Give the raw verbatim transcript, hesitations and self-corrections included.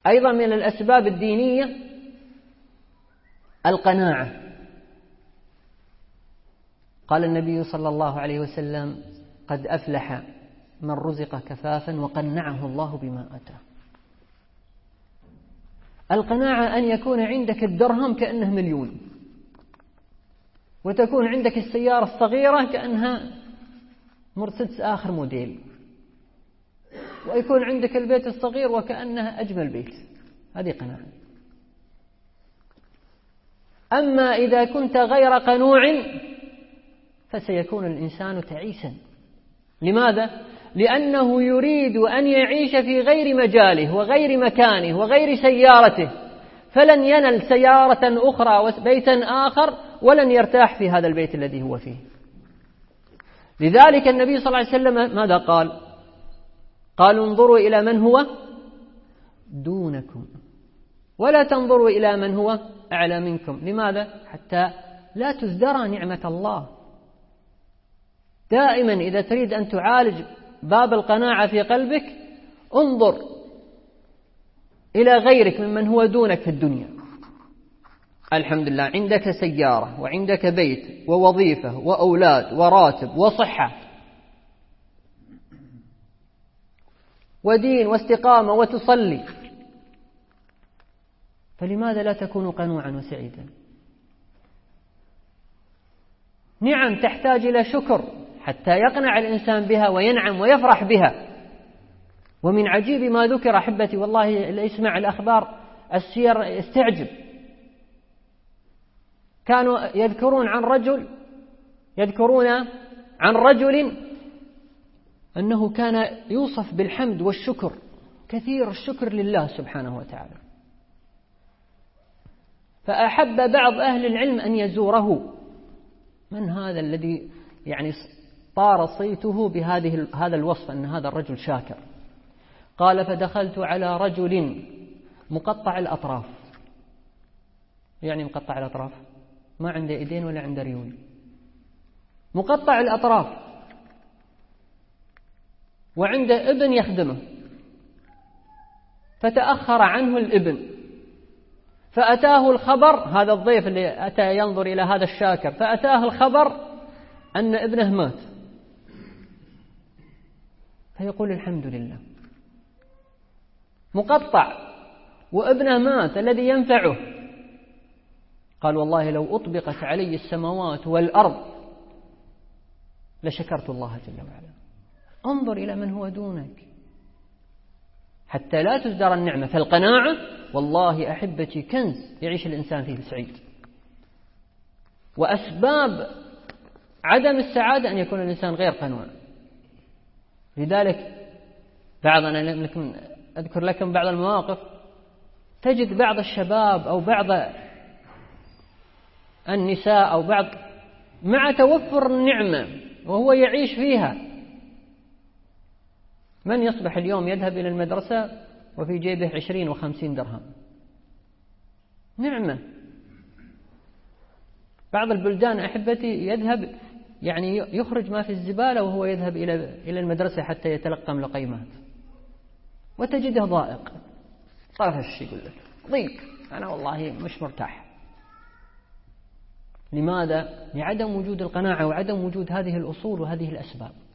أيضا من الأسباب الدينية القناعة. قال النبي صلى الله عليه وسلم: قد أفلح من رزق كفافا وقنعه الله بما أتاه. القناعة أن يكون عندك الدرهم كأنه مليون، وتكون عندك السيارة الصغيرة كأنها مرسيدس آخر موديل، ويكون عندك البيت الصغير وكأنه أجمل بيت. هذه قناعة. أما إذا كنت غير قنوع فسيكون الإنسان تعيسا. لماذا؟ لأنه يريد أن يعيش في غير مجاله وغير مكانه وغير سيارته، فلن ينل سيارة أخرى وبيتا آخر، ولن يرتاح في هذا البيت الذي هو فيه. لذلك النبي صلى الله عليه وسلم ماذا قال؟ قال: انظروا إلى من هو دونكم ولا تنظروا إلى من هو أعلى منكم. لماذا؟ حتى لا تزدرى نعمة الله. دائما إذا تريد أن تعالج باب القناعة في قلبك، انظر إلى غيرك ممن هو دونك في الدنيا. الحمد لله عندك سيارة وعندك بيت ووظيفة وأولاد وراتب وصحة ودين واستقامة وتصلي، فلماذا لا تكون قنوعا وسعيدا؟ نعم تحتاج إلى شكر حتى يقنع الإنسان بها وينعم ويفرح بها. ومن عجيب ما ذكر أحبتي، والله اللي يسمع الأخبار السير يستعجب. كانوا يذكرون عن رجل يذكرون عن رجل أنه كان يوصف بالحمد والشكر، كثير الشكر لله سبحانه وتعالى. فأحب بعض أهل العلم أن يزوره. من هذا الذي يعني طار صيته بهذه هذا الوصف أن هذا الرجل شاكر؟ قال: فدخلت على رجل مقطع الأطراف. يعني مقطع الأطراف ما عنده إيدين ولا عنده ريول، مقطع الأطراف، وعنده ابن يخدمه، فتأخر عنه الابن، فأتاه الخبر، هذا الضيف اللي أتى ينظر إلى هذا الشاكر، فأتاه الخبر أن ابنه مات، فيقول: الحمد لله. مقطع وابنه مات الذي ينفعه. قال: والله لو أطبقت علي السماوات والأرض لشكرت الله جل وعلا. انظر إلى من هو دونك حتى لا تزدر النعمة. فالقناعة والله أحبتي كنز يعيش الإنسان فيه سعيد. وأسباب عدم السعادة أن يكون الإنسان غير قنوع. لذلك بعضنا أذكر لكم بعض المواقف، تجد بعض الشباب أو بعض النساء أو بعض مع توفر النعمة وهو يعيش فيها، من يصبح اليوم يذهب إلى المدرسة وفي جيبه عشرين وخمسين درهم، نعمة. بعض البلدان أحبتي يذهب يعني يخرج ما في الزبالة وهو يذهب إلى إلى المدرسة حتى يتلقم لقيمات، وتجده ضائق طرفش، يقول لك ضيق، أنا والله مش مرتاح. لماذا؟ لعدم وجود القناعة وعدم وجود هذه الأصول وهذه الأسباب.